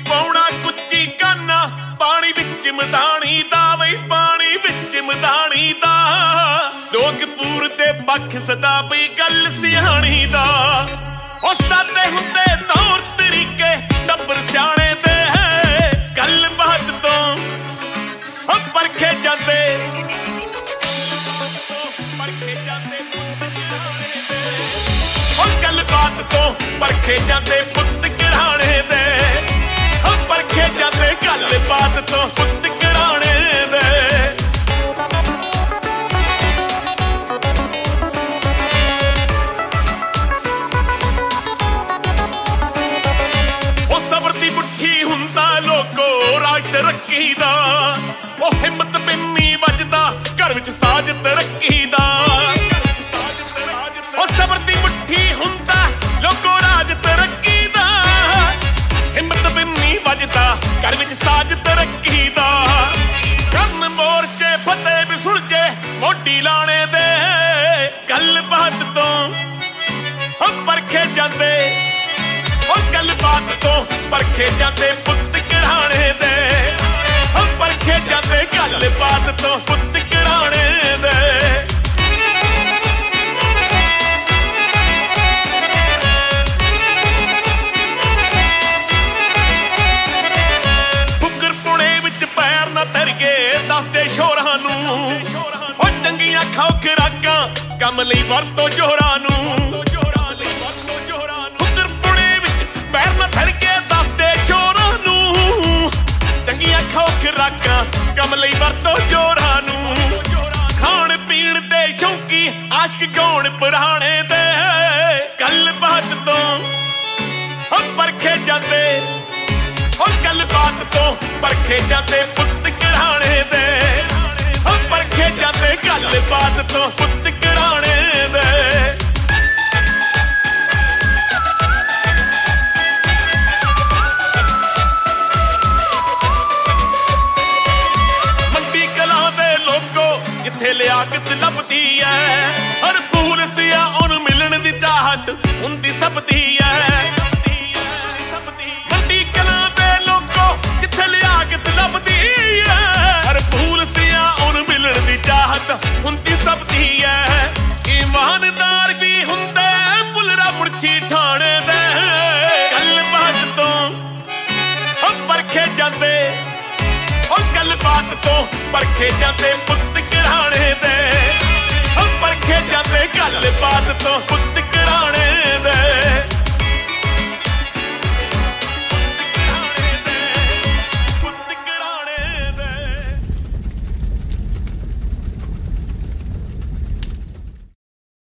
ਪਾਉਣਾ ਕੁੱਚੀ ਕਾਨਾ ਪਾਣੀ ਵਿੱਚ ਮਦਾਨੀ ਦਾ ਬਈ ਪਾਣੀ ਵਿੱਚ ਮਦਾਨੀ ਦਾ ਲੋਕ ਪੂਰ ਤੇ ਪੱਖ ਸਦਾ ਬਈ ਗੱਲ ਸਿਆਣੀ ਦਾ ਉਹ ਸਾਦੇ ਹੁੰਦੇ ਤੌਰ ਤਰੀਕੇ ਟੱਬਰ ਸਿਆਣੇ ਦੇ ਗੱਲ ਬਾਤ ਤੋਂ ਉਹ ਪਰਖੇ ਜਾਂਦੇ ਗੱਲ ਬਾਤ ਤੋਂ ਪਰਖੇ ਜਾਂਦੇ ਪੁੱਤ ਘਰਾਣੇ ਦੇ ਪਰਖੇ ਜਾਂਦੇ ਗੱਲ ਬਾਤ ਤੋਂ ਪੁੱਤ ਘਰਾਣੇ ਦੇ ਉਹ ਸਬਰ ਦੀ ਮੁੱਠੀ ਹੁੰਦਾ ਲੋਕੋ ਰਾਜ ਤਰੱਕੀ ਦਾ ਉਹ ਹਿੰਮਤ ਬਿੰਨੀ ਵੱਜਦਾ ਘਰ ਵਿੱਚ ਸਾਜ ਤਰੱਕੀ ਦਾ ਉਹ ਸਬਰ ਦੀ ਮੁੱਠੀ ਹੁੰਦਾ ਲੋਕੋ ਰਾਜ ਤਰੱਕੀ ਦਾ ਹਿੰਮਤ ਬਿੰਨੀ ਵੱਜਦਾ ਘਰ ਵਿੱਚ ਸਾਜ ਤਰੱਕੀ ਦਾ ਕਰਨ ਮੋਰਚੇ ਫਤਿਹ ਵੀ ਸੁਲਝੇ ਮੋਢੀ ਲਾਣੇ ਦੇ ਗੱਲ ਬਾਤ ਤੋਂ ਉਹ ਪਰਖੇ ਜਾਂਦੇ ਉਹ ਗੱਲ ਬਾਤ ਤੋਂ ਪਰਖੇ ਜਾਂਦੇ ਪੁੱਤ ਘਰਾਣੇ ਦੇ ਉਹ ਪਰਖੇ ਜਾਂਦੇ ਗੱਲ ਬਾਤ ਤੋਂ ਪੁੱਤ ਘਰਾਣੇ ਦੇ ਦੱਸਦੇ ਸ਼ੋਰਾਂ ਨੂੰ ਉਹ ਚੰਗੀਆਂ ਖਾਓ ਖੁਰਾਕਾਂ ਕੰਮ ਲਈ ਵਰਤੋ ਜੋਰਾਂ ਨੂੰ ਪੁਣੇ ਵਿੱਚ ਪੈਰ ਨਾ ਧਰ ਕੇ ਦੱਸਦੇ ਸ਼ੋਰਾਂ ਨੂੰ ਚੰਗੀਆਂ ਖਾਓ ਖੁਰਾਕਾਂ ਕੰਮ ਲਈ ਵਰਤੋ ਜੋਰਾਂ ਨੂੰ ਖਾਣ ਪੀਣ ਦੇ ਸ਼ੌਂਕੀ ਆਸ਼ਕ ਗਾਉਣ ਪੁਰਾਣੇ ਦੇ ਗੱਲ ਬਾਤ ਤੋਂ ਉਹ ਪਰਖੇ ਜਾਂਦੇ ਉਹ ਗੱਲ ਬਾਤ ਤੋਂ ਪਰਖੇ ਜਾਂਦੇ ਪੁੱਤ ਘਰਾਣੇ ਦੇ ਉਹ ਪਰਖੇ ਜਾਂਦੇ ਗੱਲ ਬਾਤ ਤੋਂ ਪੁੱਤ ਘਰਾਣੇ ਦੇ ਮੰਡੀ ਕਲਾਂ ਦੇ ਲੋਕੋ ਜਿੱਥੇ ਲਿਆਕਤ ਲੱਭਦੀ ਐ ਹਰ ਫੂਲ ਸਿਆ ਉਹਨੂੰ ਮਿਲਣ ਦੀ ਚਾਹਤ ਹੁੰਦੀ ਸਭ ਦੀ ਐ ਹੁੰਦੀ ਸਭ ਦੀ ਐ ਇਮਾਨਦਾਰ ਵੀ ਹੁੰਦੇ ਬੁਲਰਾ ਮੁਰਛੀ ਠਾਣੇ ਦੇ ਗੱਲ ਬਾਤ ਤੋਂ ਉਹ ਪਰਖੇ ਜਾਂਦੇ ਉਹ ਗੱਲ ਬਾਤ ਤੋਂ ਪਰਖੇ ਜਾਂਦੇ ਪੁੱਤ ਘਰਾਣੇ